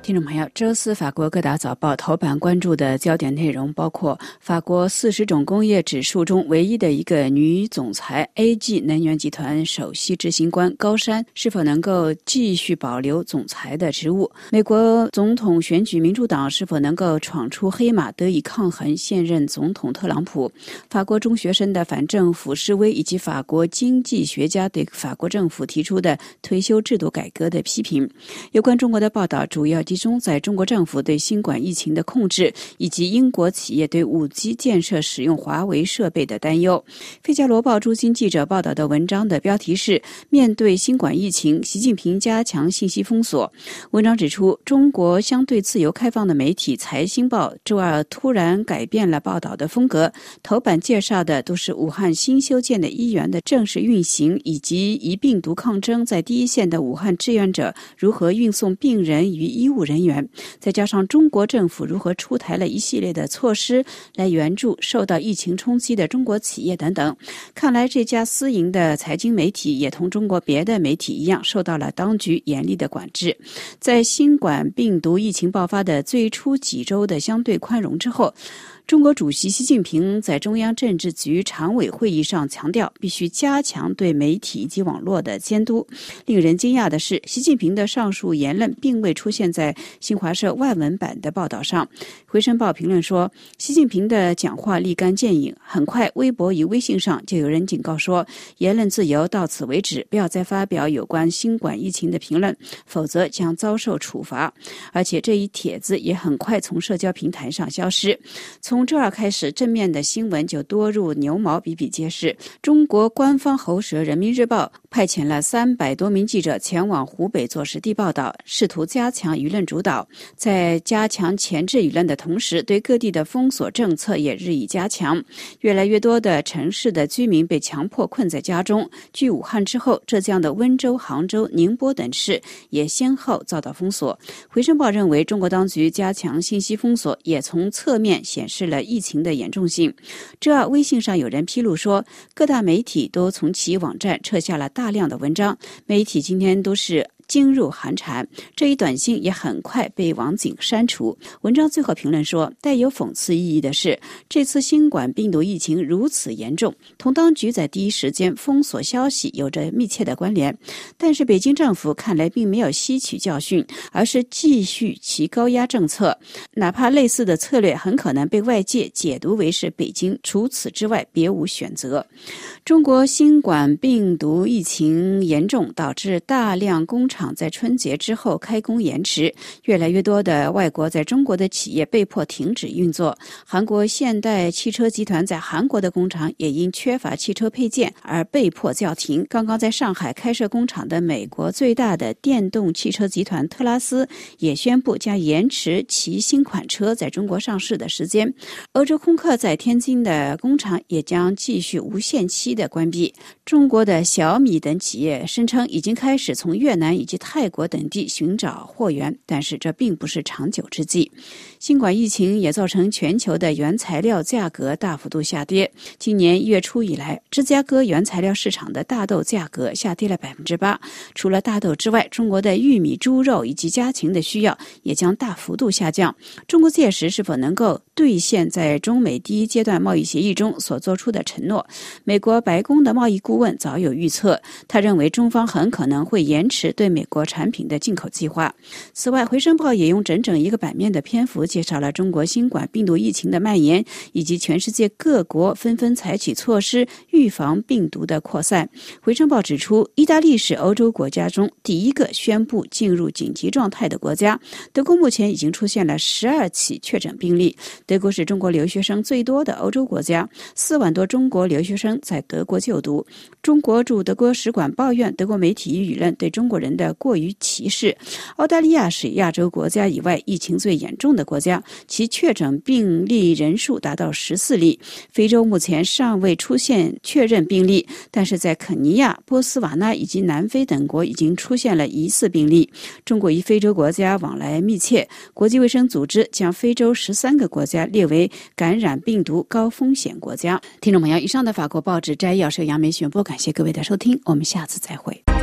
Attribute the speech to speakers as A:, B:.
A: 听众朋友，周四法国各大早报头版关注的焦点内容包括法国40种工业指数中唯一的一个女总裁 AG 能源集团首席执行官高山是否能够继续保留总裁的职务，美国总统选举民主党是否能够闯出黑马得以抗衡现任总统特朗普，法国中学生的反政府示威，以及法国经济学家对法国政府提出的退休制度改革的批评。有关中国的报道主要集中在中国政府对新冠疫情的控制，以及英国企业对 5G 建设使用华为设备的担忧。费加罗报驻京记者报道的文章的标题是面对新冠疫情，习近平加强信息封锁。文章指出，中国相对自由开放的媒体财新报周二突然改变了报道的风格，头版介绍的都是武汉新修建的医院的正式运行，以及以病毒抗争在第一线的武汉志愿者如何运送病人与医务人员，再加上中国政府如何出台了一系列的措施来援助受到疫情冲击的中国企业等等。看来这家私营的财经媒体也同中国别的媒体一样受到了当局严厉的管制。在新冠病毒疫情爆发的最初几周的相对宽容之后，中国主席习近平在中央政治局常委会议上强调，必须加强对媒体及网络的监督。令人惊讶的是，习近平的上述言论并未出现在新华社外文版的报道上。回声报评论说，习近平的讲话立竿见影，很快微博与微信上就有人警告说，言论自由到此为止，不要再发表有关新冠疫情的评论，否则将遭受处罚。而且这一帖子也很快从社交平台上消失。从周二开始，正面的新闻就多如牛毛，比比皆是。中国官方喉舌人民日报派遣了300多名记者前往湖北做实地报道，试图加强舆论主导。在加强前置舆论的同时，对各地的封锁政策也日益加强。越来越多的城市的居民被强迫困在家中。继武汉之后，浙江的温州、杭州、宁波等市也先后遭到封锁。回声报认为，中国当局加强信息封锁也从侧面显示了疫情的严重性。周二，微信上有人披露说，各大媒体都从其网站撤下了大量的文章，媒体今天都是噤若寒蝉。这一短信也很快被网警删除。文章最后评论说，带有讽刺意义的是，这次新冠病毒疫情如此严重，同当局在第一时间封锁消息有着密切的关联。但是北京政府看来并没有吸取教训，而是继续其高压政策，哪怕类似的策略很可能被外界解读为是北京除此之外别无选择。中国新冠病毒疫情严重，导致大量工厂在春节之后开工延迟，越来越多的外国在中国的企业被迫停止运作。韩国现代汽车集团在韩国的工厂也因缺乏汽车配件而被迫叫停。刚刚在上海开设工厂的美国最大的电动汽车集团特拉斯也宣布将延迟其新款车在中国上市的时间。欧洲空客在天津的工厂也将继续无限期的关闭。中国的小米等企业声称已经开始从越南以及泰国等地寻找货源，但是这并不是长久之计。新冠疫情也造成全球的原材料价格大幅度下跌。今年1月初以来，芝加哥原材料市场的大豆价格下跌了 8%。除了大豆之外，中国的玉米、猪肉以及家禽的需要也将大幅度下降。中国届时是否能够兑现在中美第一阶段贸易协议中所做出的承诺，美国白宫的贸易顾问早有预测，他认为中方很可能会延迟对美国产品的进口计划。此外，回声报也用整整一个版面的篇幅介绍了中国新冠病毒疫情的蔓延，以及全世界各国纷纷采取措施预防病毒的扩散。回声报指出，意大利是欧洲国家中第一个宣布进入紧急状态的国家。德国目前已经出现了12起确诊病例。德国是中国留学生最多的欧洲国家，4万多中国留学生在德国就读。中国驻德国使馆抱怨德国媒体与舆论对中国人的过于歧视。澳大利亚是亚洲国家以外疫情最严重的国家，其确诊病例人数达到14例。非洲目前尚未出现确认病例，但是在肯尼亚、波斯瓦纳以及南非等国已经出现了疑似病例。中国与非洲国家往来密切，国际卫生组织将非洲13个国家列为感染病毒高风险国家。听众朋友，以上的法国报纸摘要是由杨梅选播，感谢各位的收听，我们下次再会。